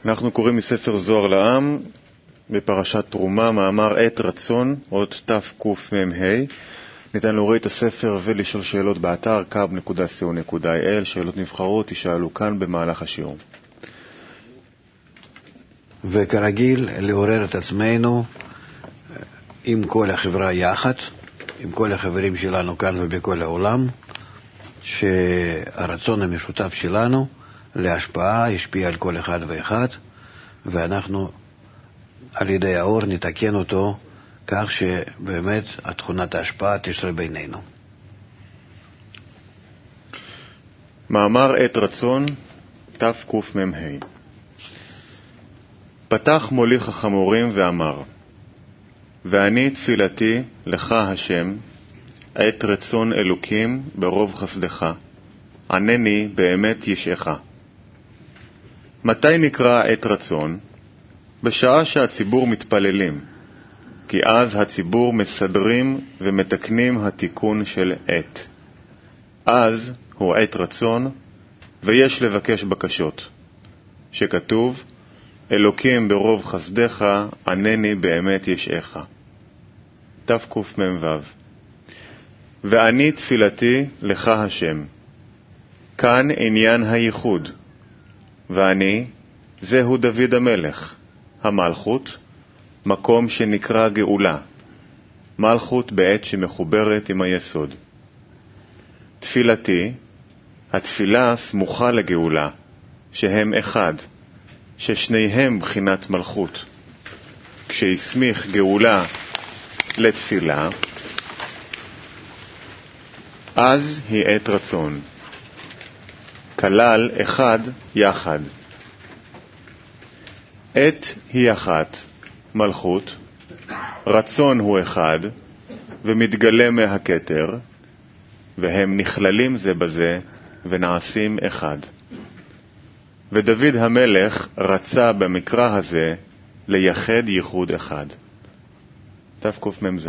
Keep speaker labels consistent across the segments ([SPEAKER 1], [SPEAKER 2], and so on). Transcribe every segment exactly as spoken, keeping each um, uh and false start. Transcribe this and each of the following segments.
[SPEAKER 1] אנחנו קוראים מספר זוהר לעם בפרשת תרומה, מאמר עת רצון, עוד תקמ"ה. ניתן להוריד את הספר ולשאול שאלות באתר קו נקודה סי או נקודה איי אל. שאלות נבחרות תשאלו כאן במהלך השיעור.
[SPEAKER 2] וכרגיל לעורר את עצמנו עם כל החברה יחד, עם כל החברים שלנו כאן ובכל העולם, שהרצון המשותף שלנו להשפעה ישפיע על כל אחד ואחד, ואנחנו על ידי האור נתקן אותו כך שבאמת תכונת ההשפעה תשרה בינינו.
[SPEAKER 1] מאמר עת רצון תקמ"ה. פתח מוליך החמורים ואמר, ואני תפילתי לך השם, עת רצון אלוקים ברוב חסדך, ענני באמת ישעך. מתי נקרא עת רצון? בשעה שהציבור מתפללים, כי אז הציבור מסדרים ומתקנים התיקון של עת. אז הוא עת רצון, ויש לבקש בקשות, שכתוב, אלוקים ברוב חסדך, ענני באמת ישעך. תקמ"ו. ואני תפילתי לך השם. כאן עניין הייחוד. ואני, זהו דוד המלך, המלכות, מקום שנקרא גאולה, מלכות בעת שמחוברת עם היסוד. תפילתי, התפילה סמוכה לגאולה, שהם אחד, ששניהם בחינת מלכות. כשהסמיך גאולה לתפילה, אז היא עת רצון. כלל אחד יחד. עת היא אחת, מלכות, רצון הוא אחד, ומתגלה מהכתר, והם נכללים זה בזה, ונעשים אחד. ודוד המלך רצה במקרא הזה לייחד ייחוד אחד. תקמ"ז.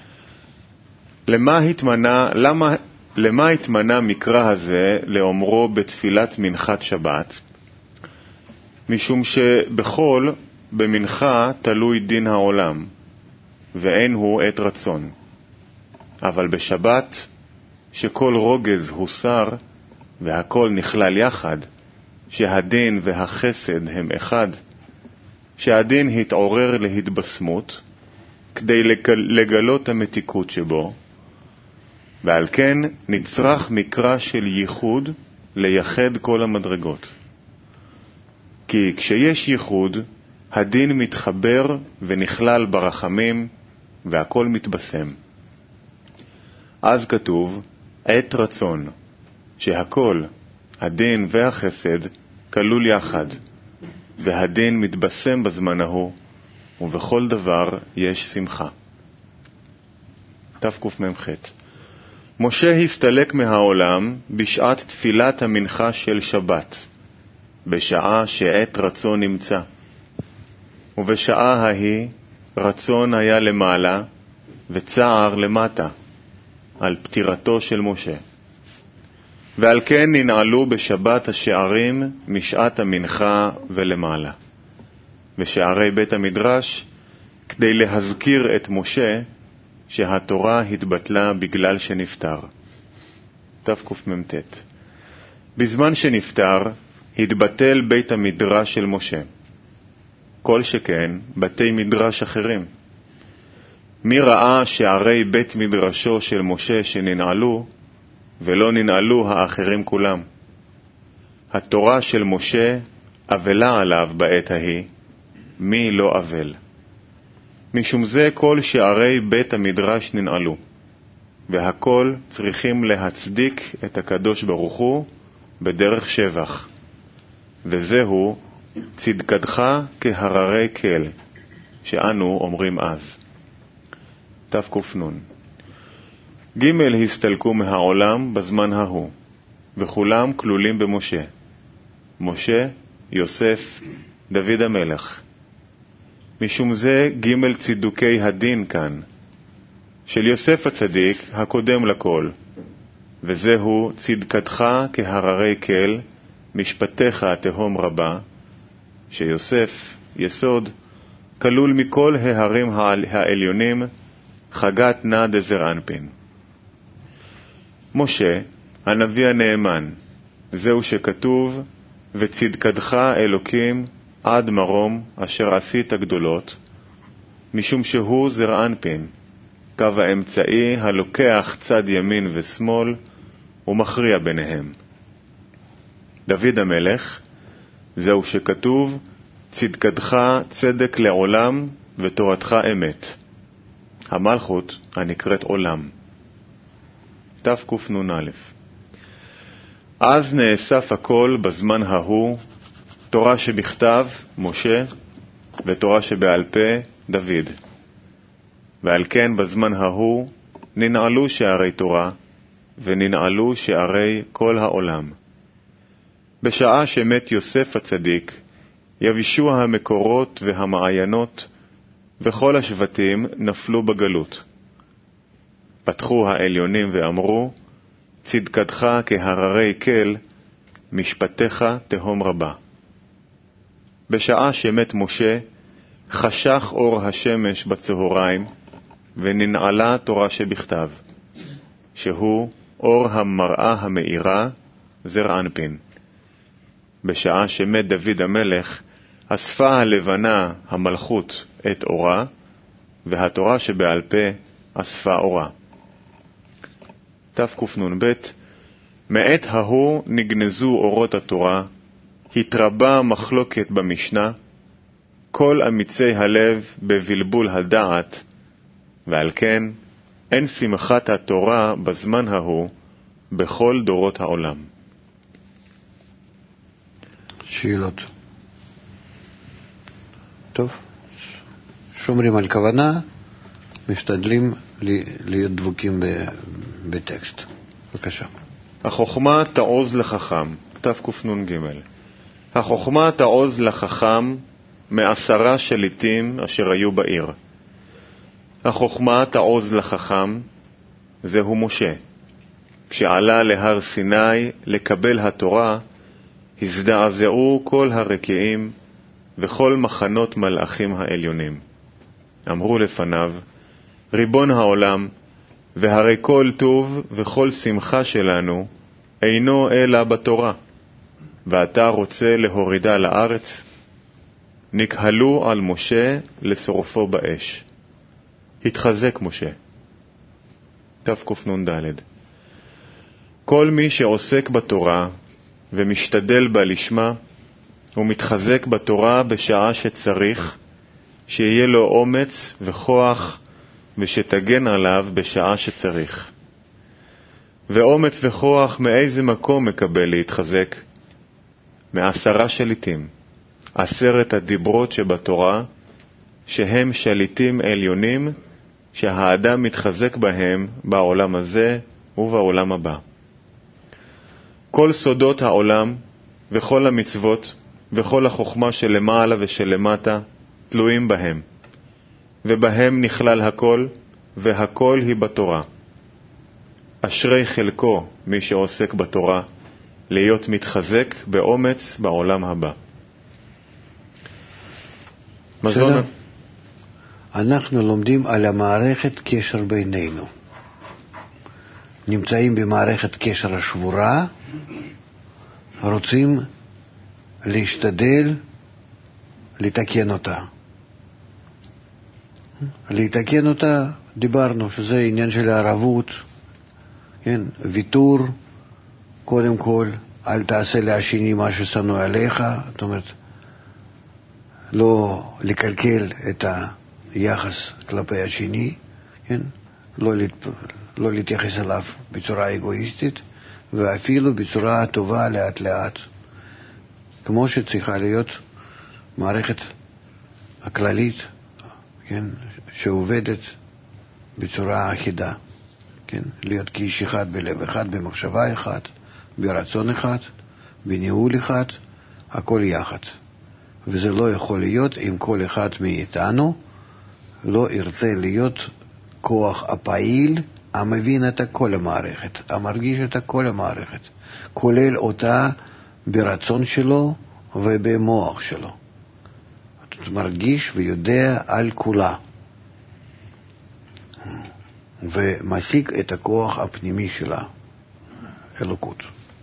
[SPEAKER 1] למה התמנה, למה, למה התמנה מקרא הזה לאומרו בתפילת מנחת שבת? משום שבכל במנחה תלוי דין העולם, ואין הוא עת רצון. אבל בשבת, שכל רוגז הוסר והכל נכלל יחד, שהדין והחסד הם אחד, שהדין התעורר להתבשמות, כדי לגלות המתיקות שבו, ועל כן נצרך מקרא של ייחוד לייחד כל המדרגות. כי כשיש ייחוד, הדין מתחבר ונכלל ברחמים, והכל מתבשם. אז כתוב, עת רצון, שהכל, הדין והחסד, כלול יחד, והדין מתבשם בזמן ההוא, ובכל דבר יש שמחה. תקמ"ח. משה הסתלק מהעולם בשעת תפילת המנחה של שבת, בשעה שעת רצון נמצא. ובשעה ההיא רצון היה למעלה וצער למטה, על פטירתו של משה. ועל כן ננעלו בשבת השערים משעת המנחה ולמעלה. ושערי בית המדרש, כדי להזכיר את משה שהתורה התבטלה בגלל שנפטר. תקמ"ט. בזמן שנפטר, התבטל בית המדרש של משה. כל שכן בתי מדרש אחרים. מי ראה שערי בית מדרשו של משה שננעלו, ולא ננעלו האחרים כולם? התורה של משה אבלה עליו בעת ההיא, מי לא אבל? משום זה כל שערי בית המדרש ננעלו, והכל צריכים להצדיק את הקדוש ברוך הוא בדרך שבח. וזהו צדקתך כהררי כל, שאנו אומרים אז. תקנ. ג' הסתלקו מהעולם בזמן ההוא, וכולם כלולים במשה. משה, יוסף, דוד המלך. משום זה ג' צידוקי הדין כאן, של יוסף הצדיק הקודם לכל, וזהו צדקתך כהררי כל, משפטיך תהום רבה, שיוסף, יסוד, כלול מכל ההרים העליונים, חגת נא דזר אנפין. משה, הנביא הנאמן, זהו שכתוב, וצדקתך אלוקים עד מרום אשר עשית גדולות, משום שהוא זר אנפין, קו האמצעי הלוקח צד ימין ושמאל ומכריע ביניהם. דוד המלך, זהו שכתוב, צדקתך צדק לעולם ותורתך אמת. המלכות הנקראת עולם. תקנ"א. אז נאסף הכל בזמן ההוא, תורה שבכתב משה ותורה שבעל פה דוד. ועל כן בזמן ההוא ננעלו שערי תורה וננעלו שערי כל העולם. בשעה שמת יוסף הצדיק, יבישו המקורות והמעיינות, וכל השבטים נפלו בגלות. פתחו העליונים ואמרו, צדקתך כהררי כל, משפטיך תהום רבה. בשעה שמת משה, חשך אור השמש בצהריים, וננעלה תורה שבכתב, שהוא אור המראה המאירה, זר אנפין. בשעה שמת דוד המלך, אספה הלבנה המלכות את אורה, והתורה שבעל פה אספה אורה. תקנ"ב. מעת ההוא נגנזו אורות התורה, התרבה מחלוקת במשנה, כל אמיצי הלב בבלבול הדעת, ועל כן אין שמחת התורה בזמן ההוא בכל דורות העולם.
[SPEAKER 2] שאלות. טוב, שומרים על כוונה, משתדלים להיות דבוקים בטקסט. בבקשה.
[SPEAKER 1] החוכמה תעוז לחכם, תקנ"ג. החוכמה תעוז לחכם מעשרה שליטים אשר היו בעיר. החוכמה תעוז לחכם, זהו משה. כשעלה להר סיני לקבל התורה, הזדעזעו כל הרקיעים וכל מחנות מלאכים העליונים. אמרו לפניו, ריבון העולם, והרי כל טוב וכל שמחה שלנו אינו אלא בתורה, ואתה רוצה להורידה לארץ? נקהלו על משה לשרופו באש. התחזק משה. תקנ"ד. כל מי שעוסק בתורה ומשתדל בה לשמה, הוא מתחזק בתורה בשעה שצריך, שיהיה לו אומץ וכוח ושתגן עליו בשעה שצריך. ואומץ וכוח מאיזה מקום מקבל להתחזק? מעשרה שליטים, עשרת הדיברות שבתורה, שהם שליטים עליונים שהאדם מתחזק בהם בעולם הזה ובעולם הבא. כל סודות העולם וכל המצוות וכל החוכמה שלמעלה ושלמטה תלויים בהם, ובהם נכלל הכל, והכל היא בתורה. אשרי חלקו מי שעוסק בתורה, להיות מתחזק באומץ בעולם הבא. מזון...
[SPEAKER 2] אנחנו לומדים על המערכת קשר בינינו. נמצאים במערכת קשר השבורה, רוצים להשתדל לתקן אותה. לתקן אותה, דיברנו שזה עניין של הערבות, כן? ויתור, קודם כל, אל תעשה לשני מה ששנוא עליך, זאת אומרת, לא לקלקל את היחס כלפי השני, כן? לא, להת... לא להתייחס אליו בצורה אגואיסטית, ואפילו בצורה טובה לאט לאט, כמו שצריכה להיות מערכת הכללית, כן? שעובדת בצורה אחידה, כן? להיות כאיש אחד בלב אחד, במחשבה אחת, ברצון אחד, בניהול אחד, הכל יחד. וזה לא יכול להיות אם כל אחד מאיתנו לא ירצה להיות כוח הפעיל המבין את כל המערכת, המרגיש את כל המערכת, כולל אותה ברצון שלו ובמוח שלו. מרגיש ויודע על כולה, ומשיג את הכוח הפנימי שלה, אלוקות.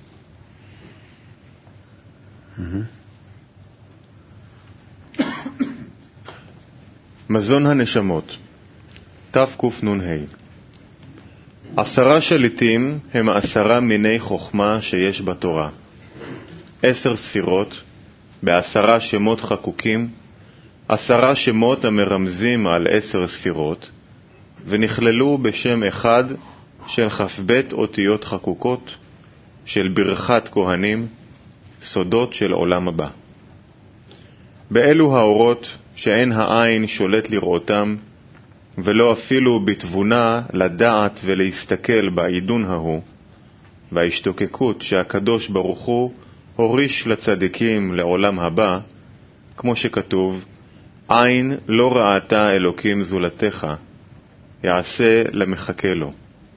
[SPEAKER 1] מזון הנשמות, תקנ"ה. עשרה שליטים הם עשרה מיני חוכמה שיש בתורה. עשר ספירות, בעשרה שמות חקוקים, עשרה שמות המרמזים על עשר ספירות, ונכללו בשם אחד של כ"ב אותיות חקוקות, של ברכת כהנים, סודות של עולם הבא. באלו האורות שאין העין שולט לראותם, ולא אפילו בתבונה לדעת ולהסתכל בעידון ההוא, וההשתוקקות שהקדוש ברוך הוא הוריש לצדיקים לעולם הבא, כמו שכתוב, עין לא ראתה אלוקים זולתך, יעשה למחכה לו.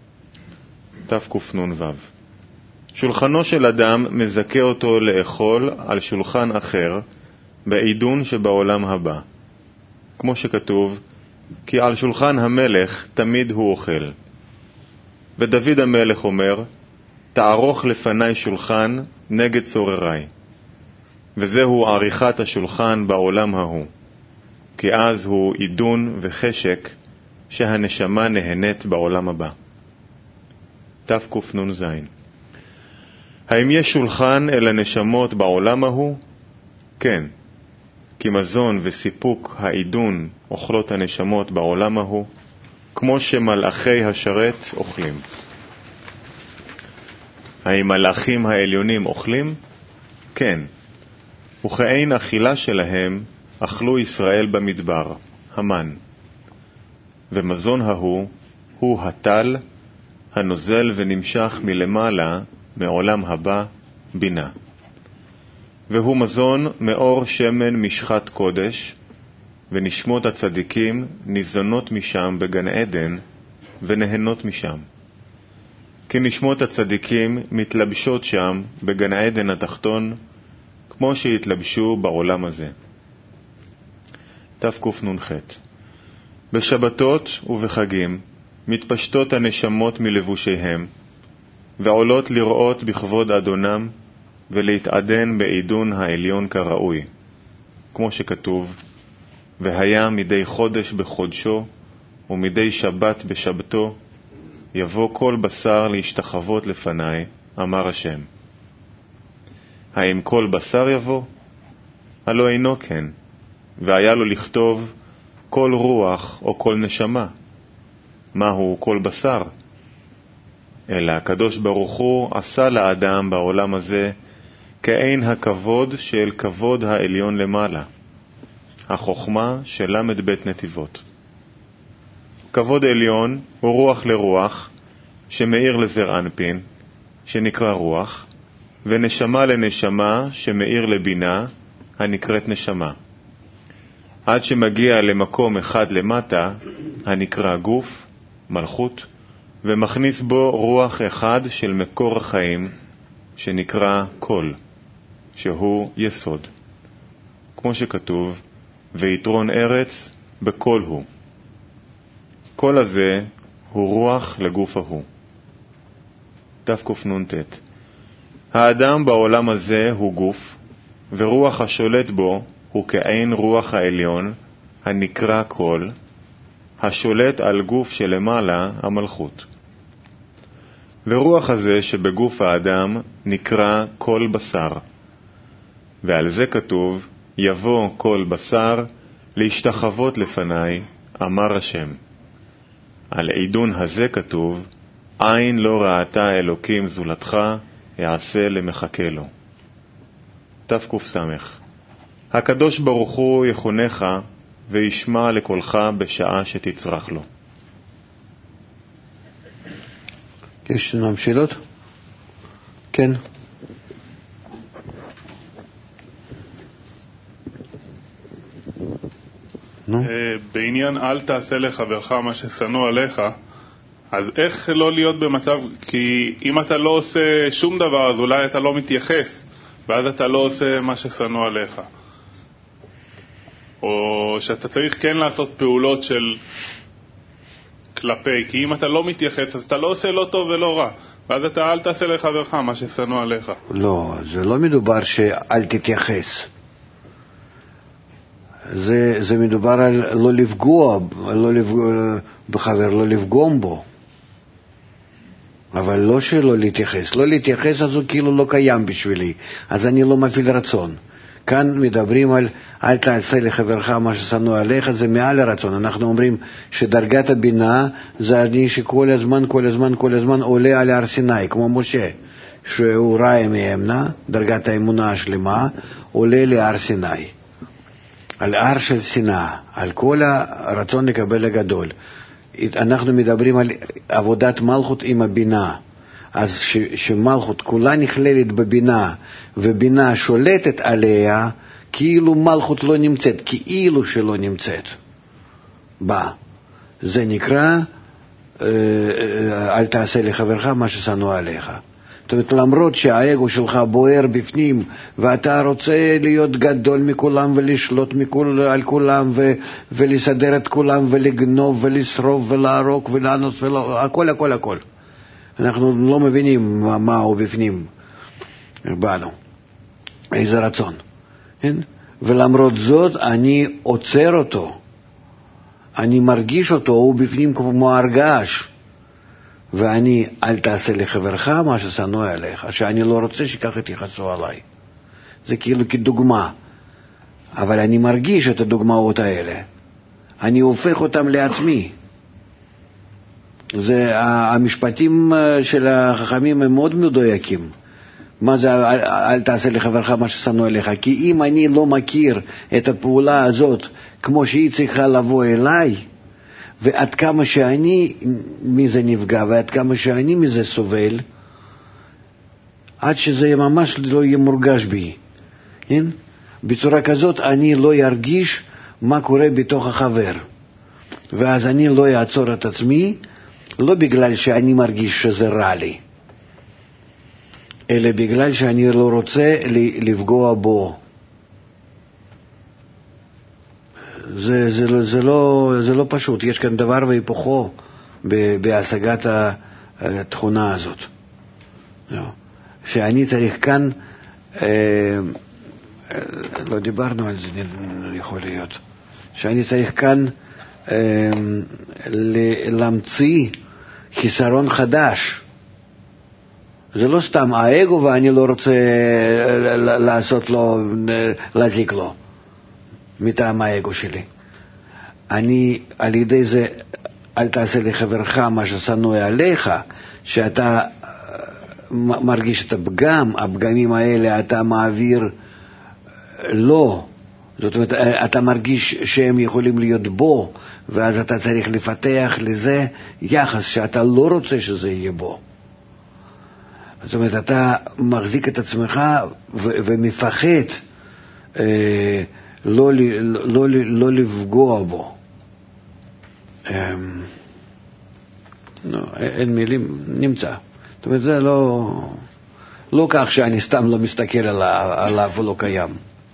[SPEAKER 1] תקנ"ו. שולחנו של אדם מזכה אותו לאכול על שולחן אחר, בעידון שבעולם הבא. כמו שכתוב, כי על שולחן המלך תמיד הוא אוכל. ודוד המלך אומר, תערוך לפני שולחן נגד צורריי. וזהו עריכת השולחן בעולם ההוא, כי אז הוא עידון וחשק שהנשמה נהנית בעולם הבא. תקנ"ז. האם יש שולחן אל הנשמות בעולם ההוא? כן, כי מזון וסיפוק העידון אוכלות הנשמות בעולם ההוא, כמו שמלאכי השרת אוכלים. האם מלאכים העליונים אוכלים? כן, וכאין אכילה שלהם אכלו ישראל במדבר, המן. ומזון ההוא הוא הטל, הנוזל ונמשך מלמעלה, מעולם הבא, בינה. והוא מזון מאור שמן משחת קודש, ונשמות הצדיקים ניזונות משם בגן עדן, ונהנות משם. כי נשמות הצדיקים מתלבשות שם בגן עדן התחתון, כמו שהתלבשו בעולם הזה. תקנ"ח. בשבתות ובחגים מתפשטות הנשמות מלבושיהם, ועולות לראות בכבוד אדונם, ולהתעדן בעידון העליון כראוי, כמו שכתוב, והיה מדי חודש בחודשו, ומדי שבת בשבתו, יבוא כל בשר להשתחוות לפני, אמר השם. האם כל בשר יבוא? הלא אינו כן, והיה לו לכתוב כל רוח או כל נשמה. מהו כל בשר? אלא הקדוש ברוך הוא עשה לאדם בעולם הזה כאין הכבוד של כבוד העליון למעלה, החוכמה של למד בית נתיבות. כבוד עליון הוא רוח לרוח שמאיר לזר אנפין, שנקרא רוח, ונשמה לנשמה שמאיר לבינה, הנקראת נשמה. עד שמגיע למקום אחד למטה, הנקרא גוף, מלכות, ומכניס בו רוח אחד של מקור החיים, שנקרא קול, שהוא יסוד. כמו שכתוב, ויתרון ארץ בקול הוא. קול הזה הוא רוח לגוף ההוא. תקנ"ט. האדם בעולם הזה הוא גוף, ורוח השולט בו הוא כעין רוח העליון, הנקרא קול, השולט על גוף שלמעלה המלכות. ורוח הזה שבגוף האדם נקרא כל בשר, ועל זה כתוב, יבוא כל בשר להשתחוות לפני, אמר השם. על עידון הזה כתוב, עין לא ראתה אלוקים זולתך, יעשה למחכה לו. תק"ס. הקדוש ברוך הוא יכונך וישמע לקולך בשעה שתצרח לו.
[SPEAKER 2] יש לנו שאלות? כן. נו?
[SPEAKER 3] בעניין אל תעשה לחברך מה ששנוא עליך, אז איך לא להיות במצב, כי אם אתה לא עושה שום דבר אז אולי אתה לא מתייחס, ואז אתה לא עושה מה ששנוא עליך. או שאתה צריך כן לעשות פעולות של כלפי, כי אם אתה לא מתייחס אז אתה לא עושה לא טוב ולא רע, ואז אתה אל תעשה לחברך מה ששנוא עליך.
[SPEAKER 2] לא, זה לא מדובר שאל תתייחס. זה, זה מדובר על לא לפגוע, לא לפגוע בחבר, לא לפגום בו. אבל לא שלא להתייחס. לא להתייחס אז הוא כאילו לא קיים בשבילי. אז אני לא מפעיל רצון. כאן מדברים על אל תעשה לחברך מה ששנוא עליך, זה מעל הרצון. אנחנו אומרים שדרגת הבינה זה אני שכל הזמן, כל הזמן, כל הזמן עולה על הר סיני, כמו משה, שהוא ראה מאמנה, דרגת האמונה השלמה, עולה להר סיני. על הר של שנאה, על כל הרצון לקבל הגדול. אנחנו מדברים על עבודת מלכות עם הבינה. אז ש, שמלכות כולה נכללת בבינה, ובינה שולטת עליה, כאילו מלכות לא נמצאת, כאילו שלא נמצאת. בא. זה נקרא, אל תעשה לחברך מה ששנוא עליך. זאת אומרת, למרות שהאגו שלך בוער בפנים, ואתה רוצה להיות גדול מכולם ולשלוט מכול, על כולם, ו, ולסדר את כולם, ולגנוב ולשרוף ולהרוג ולאנוס, ולא, הכל, הכל, הכל. אנחנו לא מבינים מה, מה הוא בפנים בנו, איזה רצון. כן? ולמרות זאת אני עוצר אותו, אני מרגיש אותו, הוא בפנים כמו הרגש, ואני אל תעשה לחברך מה ששנוא עליך, שאני לא רוצה שכך יתייחסו עליי. זה כאילו כדוגמה, אבל אני מרגיש את הדוגמאות האלה, אני הופך אותם לעצמי. זה, המשפטים של החכמים הם מאוד מדויקים. מה זה אל, אל תעשה לחברך מה ששנוא עליך? כי אם אני לא מכיר את הפעולה הזאת כמו שהיא צריכה לבוא אליי, ועד כמה שאני מזה נפגע ועד כמה שאני מזה סובל, עד שזה ממש לא יהיה מורגש בי, כן? בצורה כזאת אני לא ירגיש מה קורה בתוך החבר, ואז אני לא אעצור את עצמי, לא בגלל שאני מרגיש שזה רע לי, אלא בגלל שאני לא רוצה לפגוע בו. זה, זה, זה, לא, זה לא פשוט. יש כאן דבר והיפוכו בהשגת התכונה הזאת. שאני צריך כאן, לא דיברנו על זה, יכול להיות, שאני צריך כאן להמציא חיסרון חדש. זה לא סתם האגו ואני לא רוצה לעשות לו, להזיק לו מטעם האגו שלי. אני על ידי זה אל תעשה לחברך מה ששנוא עליך, שאתה מרגיש את הפגם, הפגמים האלה אתה מעביר לא, זאת אומרת אתה מרגיש שהם יכולים להיות בו, ואז אתה צריך לפתח לזה יחס שאתה לא רוצה שזה יהיה בו. זאת אומרת אתה מחזיק את עצמך ו- ומפחד אה, לא, לא, לא, לא לפגוע בו. אה, לא, אין מילים, נמצא. זאת אומרת זה לא, לא כך שאני סתם לא מסתכל עליו ולא קיים.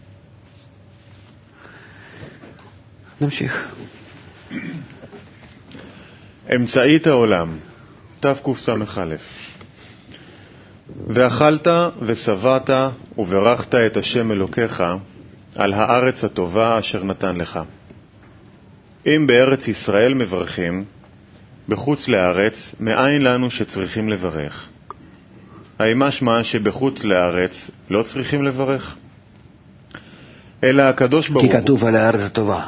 [SPEAKER 2] נמשיך.
[SPEAKER 1] אמצעית העולם, תקס"א. ואכלת ושבעת וברכת את השם אלוקיך על הארץ הטובה אשר נתן לך. אם בארץ ישראל מברכים, בחוץ לארץ מאין לנו שצריכים לברך? האם משמע שבחוץ לארץ לא צריכים לברך? אלא הקדוש ברוך הוא,
[SPEAKER 2] כי כתוב על הארץ הטובה.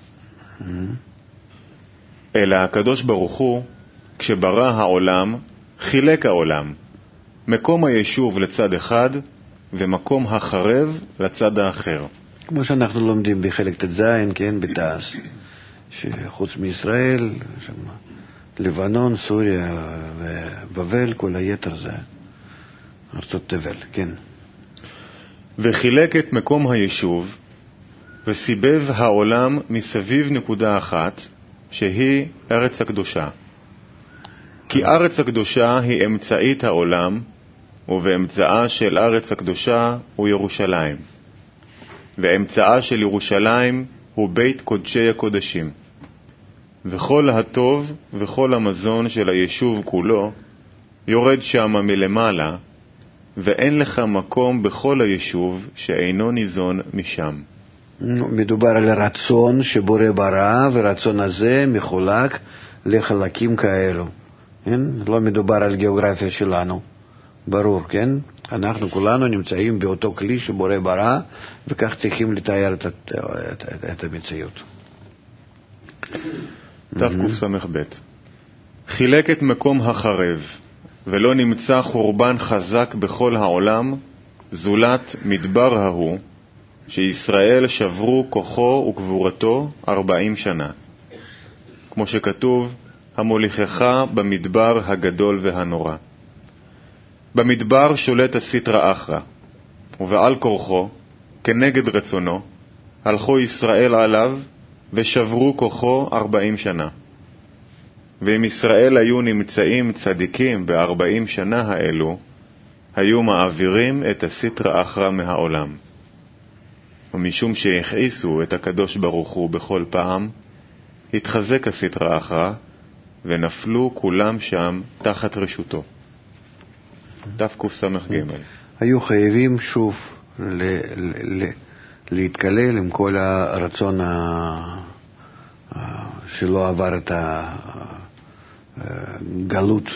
[SPEAKER 1] אלא הקדוש ברוך הוא, כשברא העולם, חילק העולם, מקום היישוב לצד אחד ומקום החרב לצד האחר.
[SPEAKER 2] כמו שאנחנו לומדים בחלק ת' כן, בתעש, שחוץ מישראל, שם, לבנון, סוריה ובבל, כל היתר זה ארצות תבל, כן.
[SPEAKER 1] וחילק את מקום היישוב וסיבב העולם מסביב נקודה אחת, שהיא ארץ הקדושה. כי ארץ הקדושה היא אמצעית העולם, ובאמצעה של ארץ הקדושה הוא ירושלים. ואמצעה של ירושלים הוא בית קודשי הקודשים. וכל הטוב וכל המזון של היישוב כולו יורד שמה מלמעלה, ואין לך מקום בכל היישוב שאינו ניזון משם.
[SPEAKER 2] מדובר על רצון שבורא ברא, ורצון הזה מחולק לחלקים כאלו. כן? לא מדובר על גיאוגרפיה שלנו, ברור, כן? אנחנו כולנו נמצאים באותו כלי שבורא ברא, וכך צריכים לתאר את, את, את, את המציאות.
[SPEAKER 1] תקס"ב. חילק את מקום החרב, ולא נמצא חורבן חזק בכל העולם, זולת מדבר ההוא, שישראל שברו כוחו וגבורתו ארבעים שנה. כמו שכתוב, המוליכך במדבר הגדול והנורא. במדבר שולט הסטרא אחרא, ובעל כורחו, כנגד רצונו, הלכו ישראל עליו ושברו כוחו ארבעים שנה. ואם ישראל היו נמצאים צדיקים בארבעים שנה האלו, היו מעבירים את הסטרא אחרא מהעולם. ומשום שהכעיסו את הקדוש ברוך הוא בכל פעם, התחזק הסטרא אחרא, ונפלו כולם שם תחת רשותו. תקס"ג.
[SPEAKER 2] היו חייבים שוב ל- ל- ל- להתקלל עם כל הרצון ה- שלא עבר את הגלות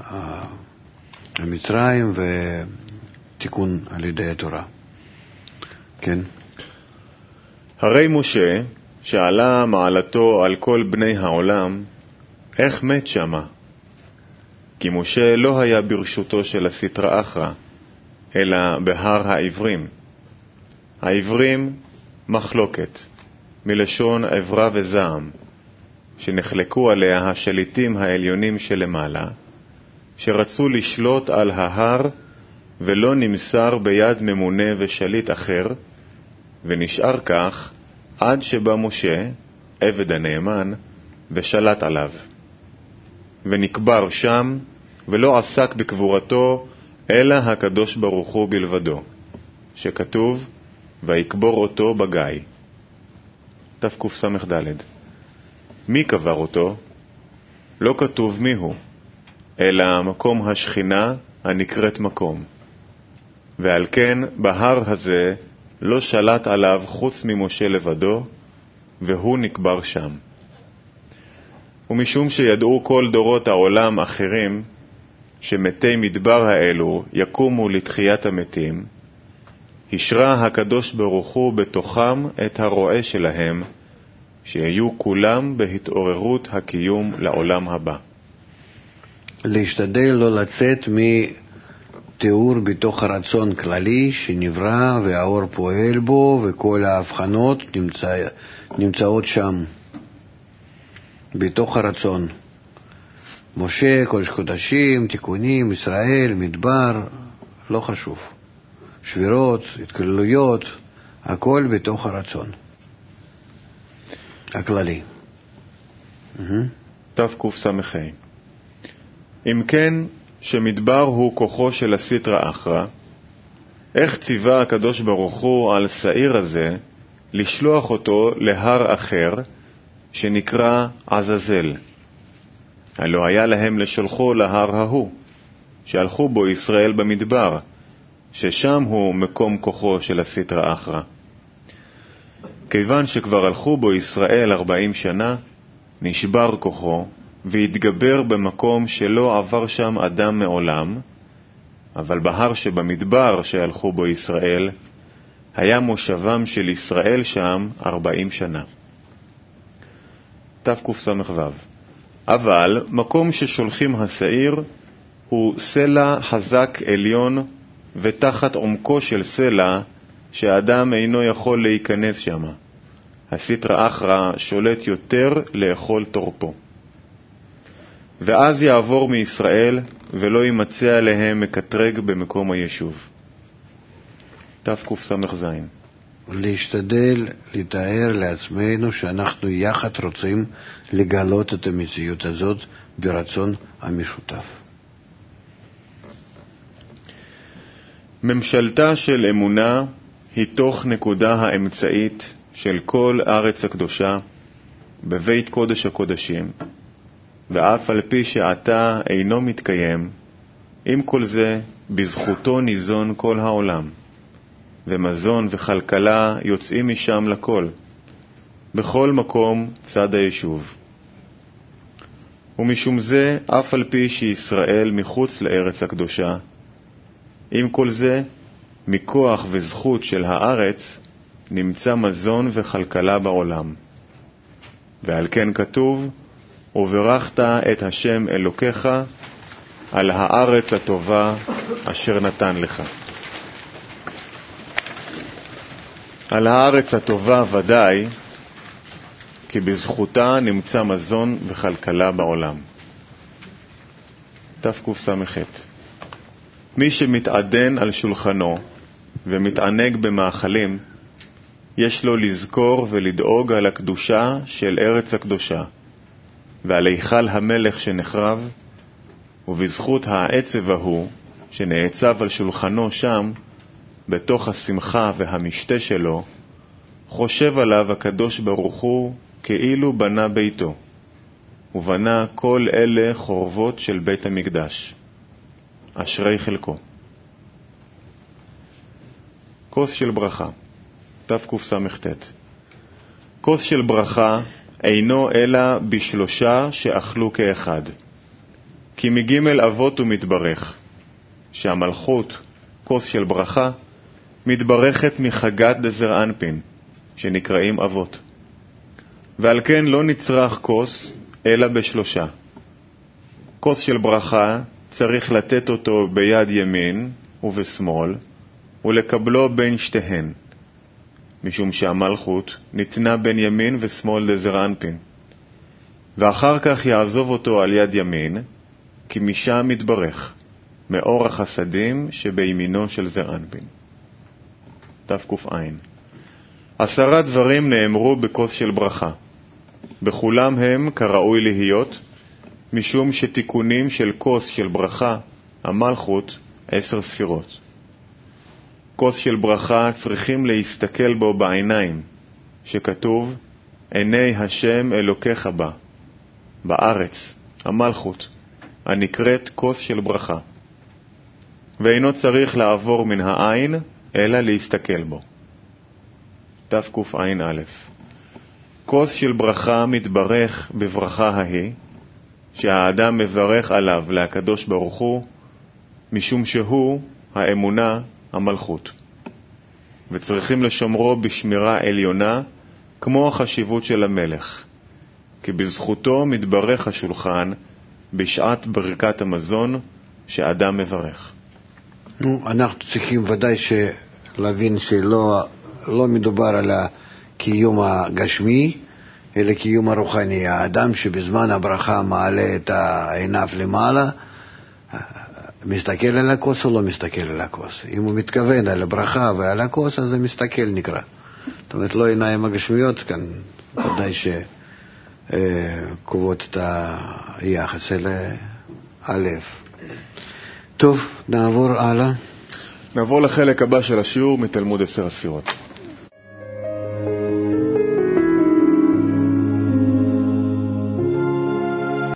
[SPEAKER 2] המצרים ותיקון על ידי התורה. כן.
[SPEAKER 1] הרי משה, שעלה מעלתו על כל בני העולם, איך מת שמה? כי משה לא היה ברשותו של הסטרא אחרא, אלא בהר העברים. העברים מחלוקת, מלשון עברה וזעם, שנחלקו עליה השליטים העליונים שלמעלה, שרצו לשלוט על ההר ולא נמסר ביד ממונה ושליט אחר, ונשאר כך עד שבא משה, עבד הנאמן, ושלט עליו. ונקבר שם, ולא עסק בקבורתו, אלא הקדוש ברוך הוא בלבדו, שכתוב, ויקבור אותו בגיא. תקס"ד. מי קבר אותו? לא כתוב מיהו, אלא מקום השכינה הנקראת מקום. ועל כן בהר הזה לא שלט עליו חוץ ממשה לבדו, והוא נקבר שם. ומשום שידעו כל דורות העולם אחרים, שמתי מדבר האלו יקומו לתחיית המתים, השרה הקדוש ברוך הוא בתוכם את הרועה שלהם, שיהיו כולם בהתעוררות הקיום לעולם הבא.
[SPEAKER 2] להשתדל לא לצאת מתיאור בתוך הרצון כללי שנברא והאור פועל בו, וכל ההבחנות נמצא, נמצאות שם בתוך הרצון. משה, קודש קודשים, תיקונים, ישראל, מדבר, לא חשוב. שבירות, התקללויות, הכל בתוך הרצון הכללי.
[SPEAKER 1] תקס"ח. אם כן, שמדבר הוא כוחו של הסטרא אחרא, איך ציווה הקדוש ברוך הוא על שעיר הזה לשלוח אותו להר אחר שנקרא עזאזל? הלא היה להם לשלחו להר ההוא, שהלכו בו ישראל במדבר, ששם הוא מקום כוחו של הסטרא אחרא. כיוון שכבר הלכו בו ישראל ארבעים שנה, נשבר כוחו, והתגבר במקום שלא עבר שם אדם מעולם, אבל בהר שבמדבר שהלכו בו ישראל, היה מושבם של ישראל שם ארבעים שנה. תקס"ו. אבל מקום ששולחים השעיר הוא סלע חזק עליון, ותחת עומקו של סלע שהאדם אינו יכול להיכנס שם. הסטרא אחרא שולט יותר לאכול תורפו. ואז יעבור מישראל ולא יימצא עליהם מקטרג במקום היישוב. תקס"ז.
[SPEAKER 2] להשתדל לתאר לעצמנו שאנחנו יחד רוצים לגלות את המציאות הזאת ברצון המשותף.
[SPEAKER 1] ממשלתה של אמונה היא תוך נקודה האמצעית של כל ארץ הקדושה בבית קודש הקודשים, ואף על פי שעתה אינו מתקיים, עם כל זה בזכותו ניזון כל העולם, ומזון וכלכלה יוצאים משם לכל, בכל מקום צד היישוב. ומשום זה, אף על פי שישראל מחוץ לארץ הקדושה, עם כל זה, מכוח וזכות של הארץ, נמצא מזון וכלכלה בעולם. ועל כן כתוב, וברכת את השם אלוקיך על הארץ הטובה אשר נתן לך. על הארץ הטובה ודאי, כי בזכותה נמצא מזון וכלכלה בעולם. תקס"ח. מי שמתעדן על שולחנו ומתענג במאכלים, יש לו לזכור ולדאוג על הקדושה של ארץ הקדושה, ועל היכל המלך שנחרב, ובזכות העצב ההוא שנעצב על שולחנו שם, בתוך השמחה והמשתה שלו, חושב עליו הקדוש ברוך הוא כאילו בנה ביתו, ובנה כל אלה חורבות של בית המקדש. אשרי חלקו. כוס של ברכה. תקס"ט. כוס של ברכה אינו אלא בשלושה שאכלו כאחד. כי מג' אבות הוא מתברך, שהמלכות, כוס של ברכה, מתברכת מחגת דזר אנפין, שנקראים אבות. ועל כן לא נצרך כוס אלא בשלושה. כוס של ברכה צריך לתת אותו ביד ימין ובשמאל, ולקבלו בין שתיהן, משום שהמלכות ניתנה בין ימין ושמאל דזר אנפין. ואחר כך יעזוב אותו על יד ימין, כי משם מתברך, מאור החסדים שבימינו של זר אנפין. תק"ע. עשרה דברים נאמרו בכוס של ברכה. בכולם הם כראוי להיות, משום שתיקונים של כוס של ברכה, המלכות, עשר ספירות. כוס של ברכה צריכים להסתכל בו בעיניים, שכתוב, עיני השם אלוקיך בה, בארץ, המלכות, הנקראת כוס של ברכה. ואינו צריך לעבור מן העין, אלא להסתכל בו. תקע"א. כוס של ברכה מתברך בברכה ההיא, שהאדם מברך עליו להקדוש ברוך הוא, משום שהוא האמונה המלכות. וצריכים לשומרו בשמירה עליונה, כמו החשיבות של המלך, כי בזכותו מתברך השולחן בשעת ברכת המזון שאדם מברך.
[SPEAKER 2] נו, אנחנו צריכים ודאי להבין שלא לא מדובר על הקיום הגשמי, אלא קיום הרוחני. האדם שבזמן הברכה מעלה את העיניו למעלה, מסתכל על הכוס או לא מסתכל על הכוס? אם הוא מתכוון על הברכה ועל הכוס, אז זה מסתכל נקרא. זאת אומרת, לא עיניים הגשמיות כאן, ודאי שקובעות את היחס אל הלב. טוב, נעבור הלאה.
[SPEAKER 1] נעבור לחלק הבא של השיעור מתלמוד עשר הספירות.